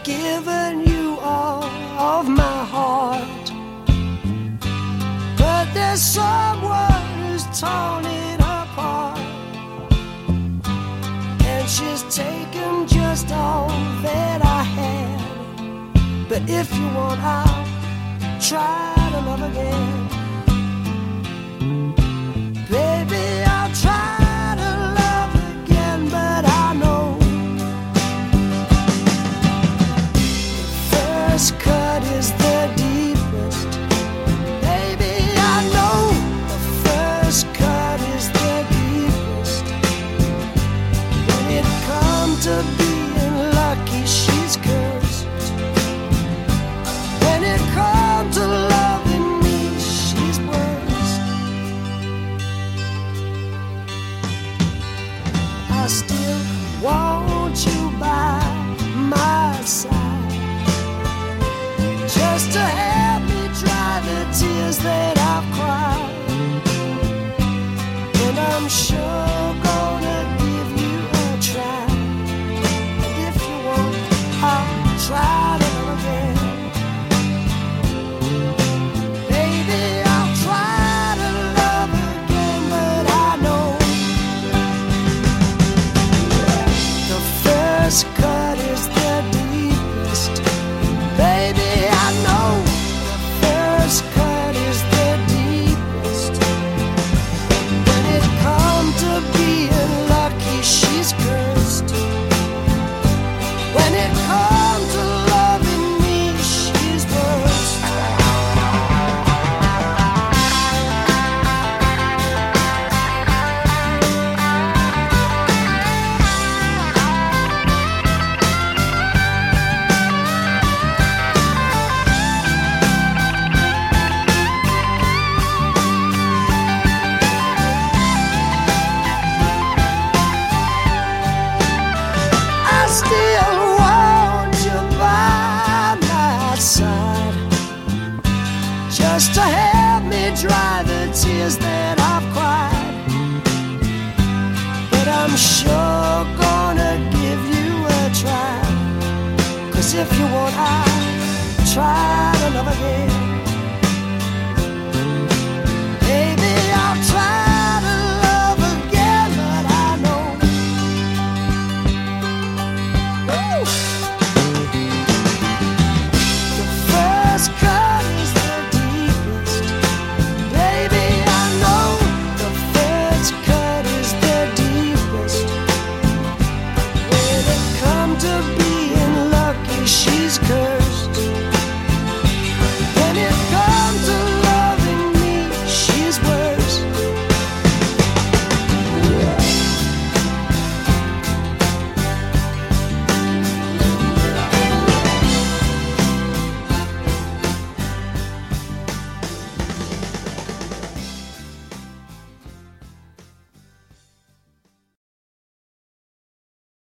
given you all of my heart, but there's someone who's torn it apart, and she's taken just all that I had. But if you want, I'll try to love again. Baby, I'll try to love again, but I know the first cut is the deepest. Baby, I know the first cut is the deepest. When it comes to being lucky, she's cursed. When it comes to loving me, she's worst. I still want you by my side, just to help me dry the tears that I've cried. And I'm sure gonna give you a try. And if you want, I'll try to love again. Baby, I'll try to love again, but I know the first cut is the deepest. Baby, I know the first cut is the deepest. When it comes to being lucky, she's cursed. When it comes to loving me, she's worst. I still want you by my side, just to help me dry the tears that I've cried. But I'm sure gonna give you a try, 'cause if you want, I'll try to love again.